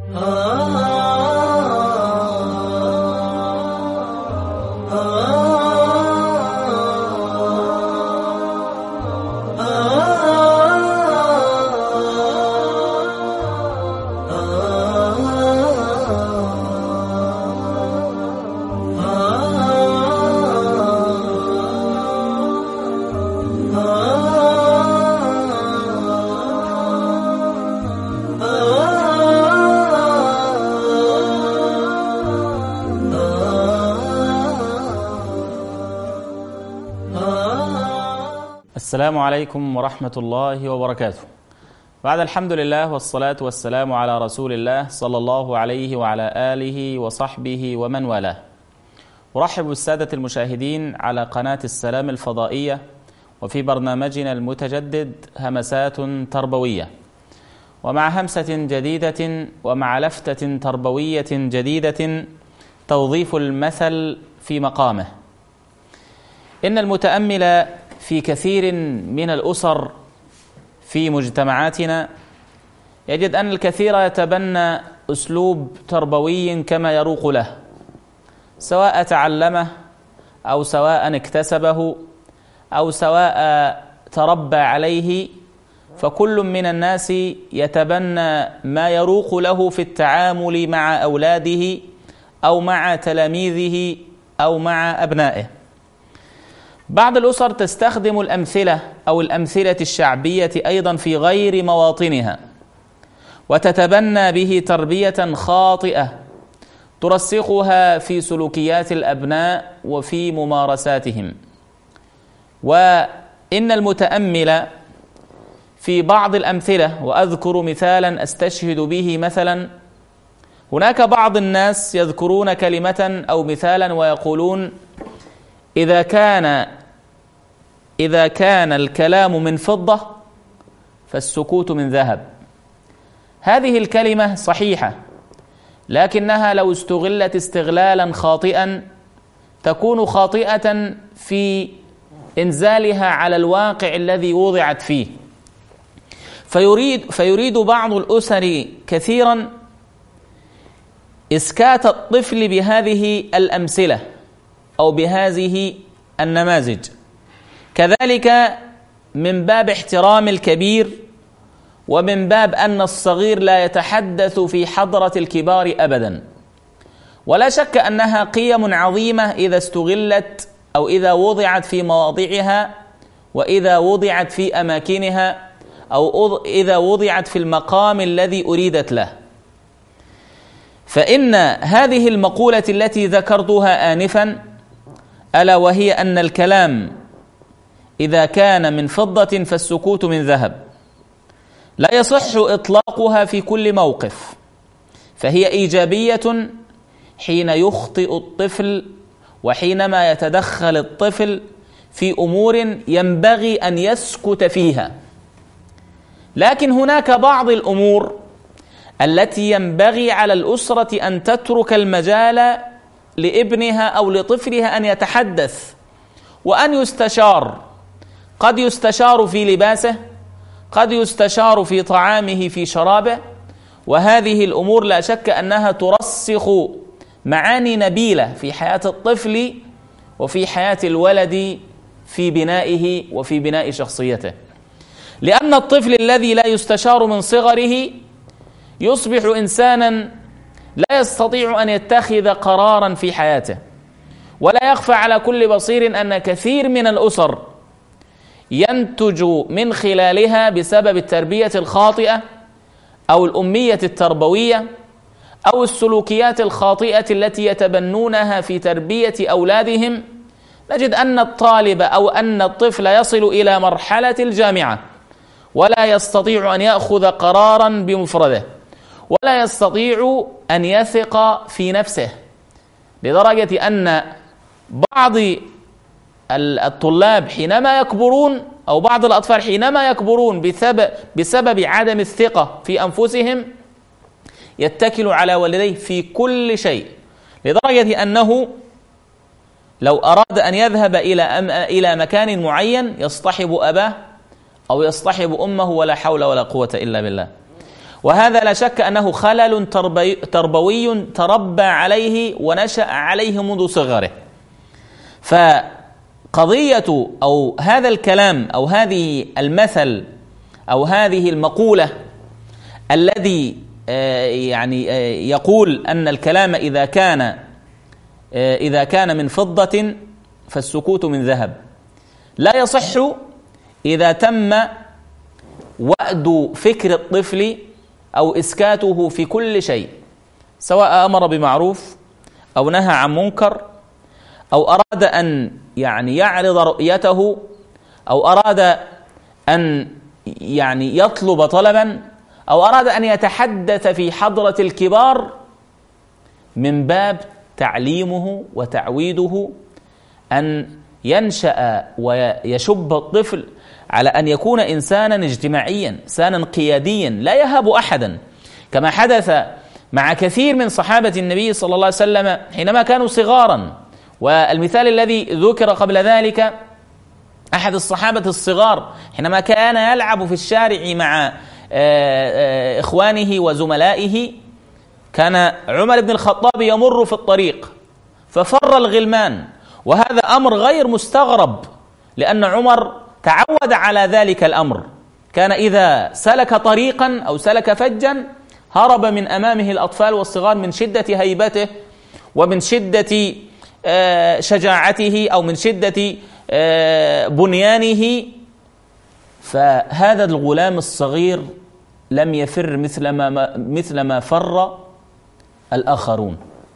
السلام عليكم ورحمة الله وبركاته. بعد الحمد لله والصلاة والسلام على رسول الله صلى الله عليه وعلى آله وصحبه ومن والاه. أرحب بالسادة المشاهدين على قناة السلام الفضائية وفي برنامجنا المتجدد همسات تربوية، ومع همسة جديدة ومع لفتة تربوية جديدة توظيف المثل في مقامه. إن المتأمل في كثير من الأسر في مجتمعاتنا يجد أن الكثير يتبنى أسلوب تربوي كما يروق له، سواء تعلمه أو سواء اكتسبه أو سواء تربى عليه، فكل من الناس يتبنى ما يروق له في التعامل مع أولاده أو مع تلاميذه أو مع أبنائه. بعض الأسر تستخدم الأمثلة أو الأمثلة الشعبية أيضا في غير مواطنها، وتتبنى به تربية خاطئة ترسخها في سلوكيات الأبناء وفي ممارساتهم. وإن المتأمل في بعض الأمثلة، وأذكر مثالا أستشهد به مثلا، هناك بعض الناس يذكرون كلمة أو مثالا ويقولون: إذا كان الكلام من فضة فالسكوت من ذهب. هذه الكلمة صحيحة، لكنها لو استغلت استغلالا خاطئا تكون خاطئة في إنزالها على الواقع الذي وضعت فيه. فيريد بعض الأسر كثيرا إسكات الطفل بهذه الأمثلة أو بهذه النماذج، كذلك من باب احترام الكبير ومن باب أن الصغير لا يتحدث في حضرة الكبار أبدا. ولا شك أنها قيم عظيمة إذا استغلت أو إذا وضعت في مواضعها، وإذا وضعت في أماكنها، أو إذا وضعت في المقام الذي أريدت له. فإن هذه المقولة التي ذكرتها آنفا، ألا وهي أن الكلام إذا كان من فضة فالسكوت من ذهب، لا يصح إطلاقها في كل موقف، فهي إيجابية حين يخطئ الطفل وحينما يتدخل الطفل في أمور ينبغي أن يسكت فيها. لكن هناك بعض الأمور التي ينبغي على الأسرة أن تترك المجال لابنها أو لطفلها أن يتحدث وأن يستشار. قد يستشار في لباسه، قد يستشار في طعامه، في شرابه، وهذه الأمور لا شك أنها ترسخ معاني نبيلة في حياة الطفل وفي حياة الولد في بنائه وفي بناء شخصيته. لأن الطفل الذي لا يستشار من صغره يصبح إنسانا لا يستطيع أن يتخذ قرارا في حياته. ولا يخفى على كل بصير أن كثير من الأسر ينتج من خلالها بسبب التربية الخاطئة أو الأمية التربوية أو السلوكيات الخاطئة التي يتبنونها في تربية أولادهم، نجد أن الطالب أو أن الطفل يصل إلى مرحلة الجامعة ولا يستطيع أن يأخذ قرارا بمفرده، ولا يستطيع أن يثق في نفسه، لدرجة أن بعض الطلاب حينما يكبرون أو بعض الأطفال حينما يكبرون بسبب عدم الثقة في أنفسهم يتكل على والديه في كل شيء، لدرجة أنه لو أراد أن يذهب إلى مكان معين يصطحب أباه أو يصطحب أمه، ولا حول ولا قوة إلا بالله. وهذا لا شك أنه خلل تربوي تربى عليه ونشأ عليه منذ صغره. فقضية أو هذا الكلام أو هذه المثل أو هذه المقولة الذي يعني يقول أن الكلام إذا كان من فضة فالسكوت من ذهب، لا يصح إذا تم وأد فكر الطفل أو إسكاته في كل شيء، سواء أمر بمعروف أو نهى عن منكر أو أراد أن يعني يعرض رؤيته أو أراد أن يعني يطلب طلبا أو أراد أن يتحدث في حضرة الكبار، من باب تعليمه وتعويده أن ينشأ ويشب الطفل على أن يكون إنسانا اجتماعيا، إنسانا قياديا لا يهاب أحدا، كما حدث مع كثير من صحابة النبي صلى الله عليه وسلم حينما كانوا صغارا. والمثال الذي ذكر قبل ذلك أحد الصحابة الصغار حينما كان يلعب في الشارع مع إخوانه وزملائه، كان عمر بن الخطاب يمر في الطريق ففر الغلمان، وهذا أمر غير مستغرب لأن عمر تعود على ذلك الأمر. كان إذا سلك طريقا أو سلك فجا هرب من أمامه الأطفال والصغار من شدة هيبته ومن شدة شجاعته أو من شدة بنيانه. فهذا الغلام الصغير لم يفر مثل ما فر الآخرون،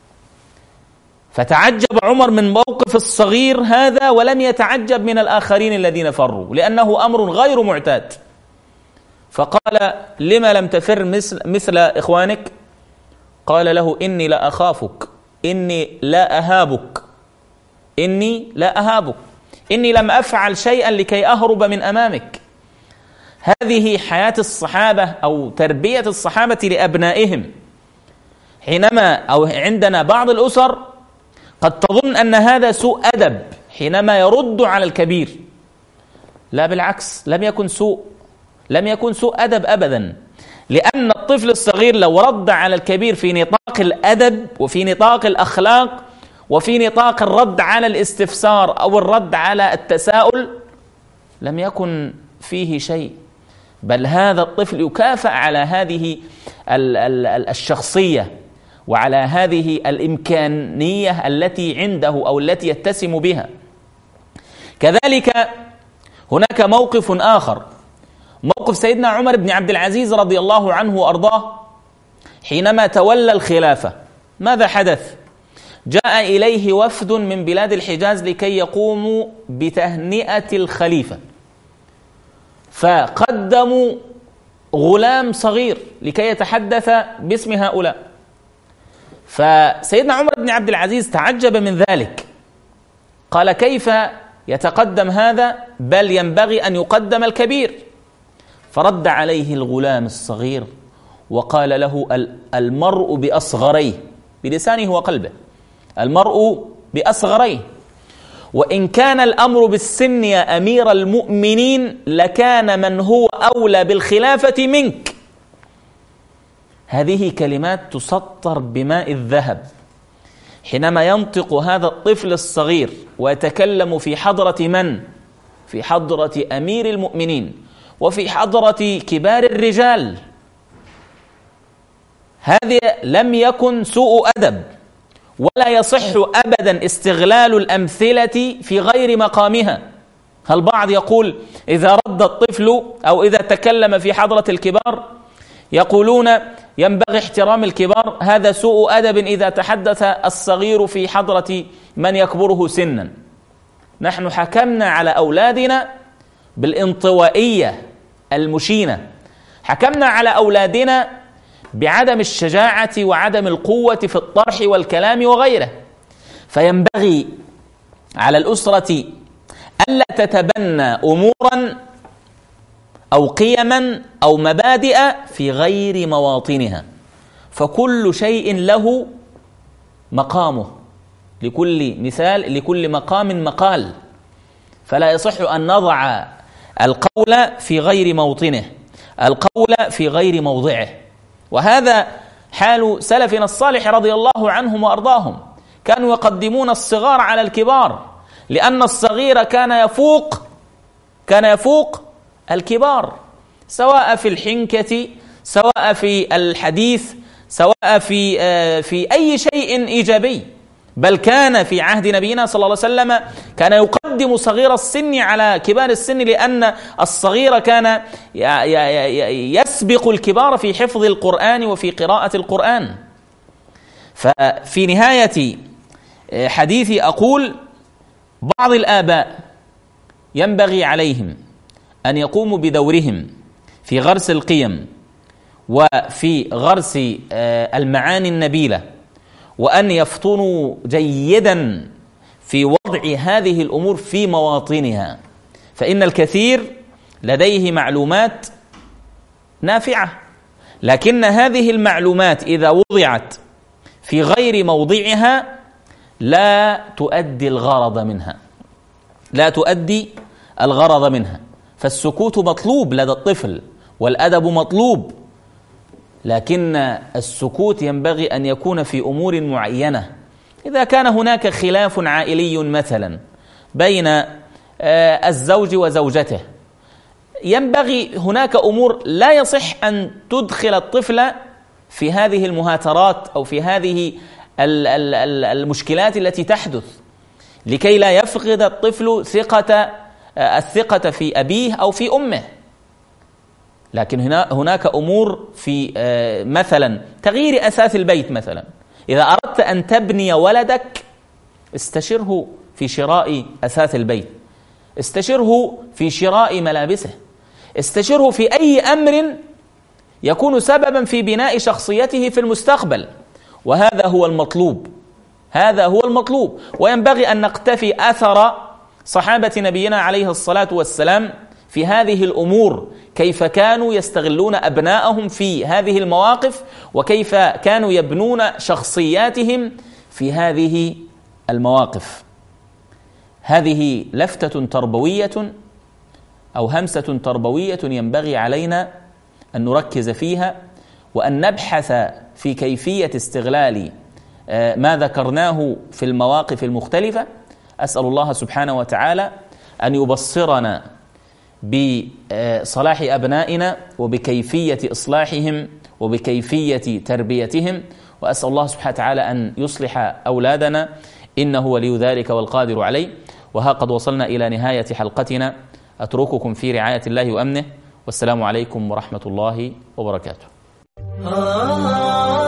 فتعجب عمر من موقف الصغير هذا ولم يتعجب من الآخرين الذين فروا، لأنه أمر غير معتاد. فقال: لما لم تفر مثل إخوانك؟ قال له: إني لا أخافك، إني لا أهابك، إني لا أهابك، إني لم أفعل شيئا لكي أهرب من أمامك. هذه حياة الصحابة أو تربية الصحابة لأبنائهم. حينما أو عندنا بعض الأسر قد تظن أن هذا سوء أدب حينما يرد على الكبير، لا بالعكس، لم يكن سوء أدب أبدا، لأن الطفل الصغير لو رد على الكبير في نطاق الأدب وفي نطاق الأخلاق وفي نطاق الرد على الاستفسار أو الرد على التساؤل لم يكن فيه شيء، بل هذا الطفل يكافأ على هذه الشخصية وعلى هذه الإمكانية التي عنده أو التي يتسم بها. كذلك هناك موقف آخر، موقف سيدنا عمر بن عبد العزيز رضي الله عنه وأرضاه حينما تولى الخلافة. ماذا حدث؟ جاء إليه وفد من بلاد الحجاز لكي يقوموا بتهنئة الخليفة، فقدموا غلام صغير لكي يتحدث باسم هؤلاء. فسيدنا عمر بن عبد العزيز تعجب من ذلك، قال: كيف يتقدم هذا؟ بل ينبغي أن يقدم الكبير. فرد عليه الغلام الصغير وقال له: المرء بأصغريه، بلسانه وقلبه، المرء بأصغريه، وإن كان الأمر بالسن يا أمير المؤمنين لكان من هو أولى بالخلافة منك. هذه كلمات تسطر بماء الذهب. حينما ينطق هذا الطفل الصغير ويتكلم في حضرة من؟ في حضرة أمير المؤمنين وفي حضرة كبار الرجال، هذا لم يكن سوء أدب، ولا يصح أبدا استغلال الأمثلة في غير مقامها. البعض يقول إذا رد الطفل أو إذا تكلم في حضرة الكبار يقولون ينبغي احترام الكبار، هذا سوء أدب إذا تحدث الصغير في حضرة من يكبره سنا. نحن حكمنا على أولادنا بالانطوائية المشينة، حكمنا على أولادنا بعدم الشجاعة وعدم القوة في الطرح والكلام وغيره. فينبغي على الأسرة ألا تتبنى أمورا أو قيما أو مبادئ في غير مواطنها، فكل شيء له مقامه، لكل مقام مقال، فلا يصح أن نضع القول في غير موطنه، القول في غير موضعه. وهذا حال سلفنا الصالح رضي الله عنهم وأرضاهم، كانوا يقدمون الصغار على الكبار، لأن الصغير كان يفوق الكبار، سواء في الحنكة، سواء في الحديث، سواء في أي شيء إيجابي. بل كان في عهد نبينا صلى الله عليه وسلم كان يقدم صغير السن على كبار السن، لأن الصغير كان يسبق الكبار في حفظ القرآن وفي قراءة القرآن. ففي نهاية حديثي أقول: بعض الآباء ينبغي عليهم أن يقوموا بدورهم في غرس القيم وفي غرس المعاني النبيلة، وأن يفطنوا جيدا في وضع هذه الأمور في مواطنها، فإن الكثير لديه معلومات نافعة، لكن هذه المعلومات إذا وضعت في غير موضعها لا تؤدي الغرض منها. فالسكوت مطلوب لدى الطفل والأدب مطلوب، لكن السكوت ينبغي أن يكون في أمور معينة. إذا كان هناك خلاف عائلي مثلا بين الزوج وزوجته، ينبغي هناك أمور لا يصح أن تدخل الطفل في هذه المهاترات أو في هذه المشكلات التي تحدث، لكي لا يفقد الطفل الثقة في أبيه أو في أمه. لكن هناك أمور في مثلا تغيير أثاث البيت مثلا، إذا أردت أن تبني ولدك استشره في شراء أثاث البيت، استشره في شراء ملابسه، استشره في أي أمر يكون سببا في بناء شخصيته في المستقبل. وهذا هو المطلوب، وينبغي أن نقتفي أثر صحابة نبينا عليه الصلاة والسلام في هذه الأمور، كيف كانوا يستغلون أبناءهم في هذه المواقف، وكيف كانوا يبنون شخصياتهم في هذه المواقف. هذه لفتة تربوية أو همسة تربوية ينبغي علينا أن نركز فيها، وأن نبحث في كيفية استغلال ما ذكرناه في المواقف المختلفة. أسأل الله سبحانه وتعالى أن يبصرنا بصلاح أبنائنا وبكيفية إصلاحهم وبكيفية تربيتهم، وأسأل الله سبحانه وتعالى أن يصلح أولادنا، إنه ولي ذلك والقادر عليه. وها قد وصلنا إلى نهاية حلقتنا، أترككم في رعاية الله وأمنه، والسلام عليكم ورحمة الله وبركاته.